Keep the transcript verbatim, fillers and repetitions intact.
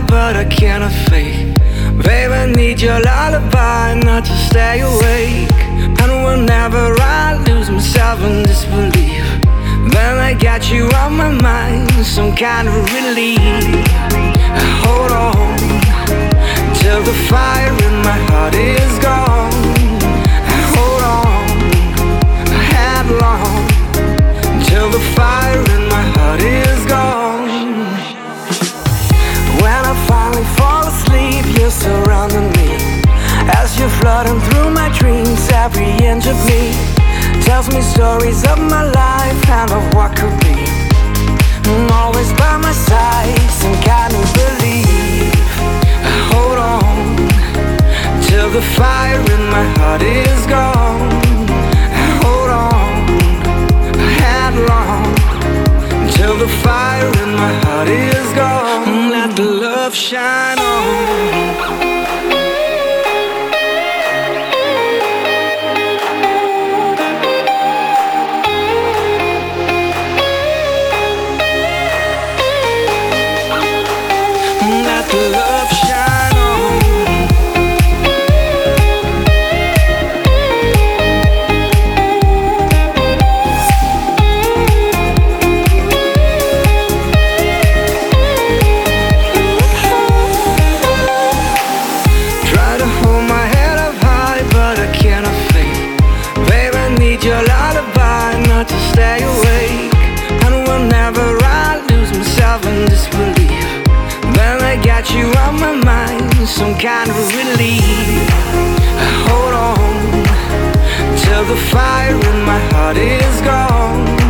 but I cannot fake. Babe, I need your lullaby, not to stay awake. And whenever I lose myself in disbelief, then I got you on my mind, some kind of relief. I hold on till the fire in my heart is gone. I hold on, I had long, till the fire in my heart is gone. When I finally fall asleep, you're surrounding me, as you're flooding through my dreams. Every inch of me tells me stories of my life and of what could be. I'm always by my side, some kind of belief. I hold on till the fire in my heart is gone. I hold on, I had long, till the fire in my heart is gone. Let the love shine on. Love shine on. Try to hold my head up high, but I cannot fake. Babe, I need your lullaby, not to stay awake. And whenever I lose myself in disbelief, then I got you on my mind, some kind of relief. I hold on till the fire in my heart is gone.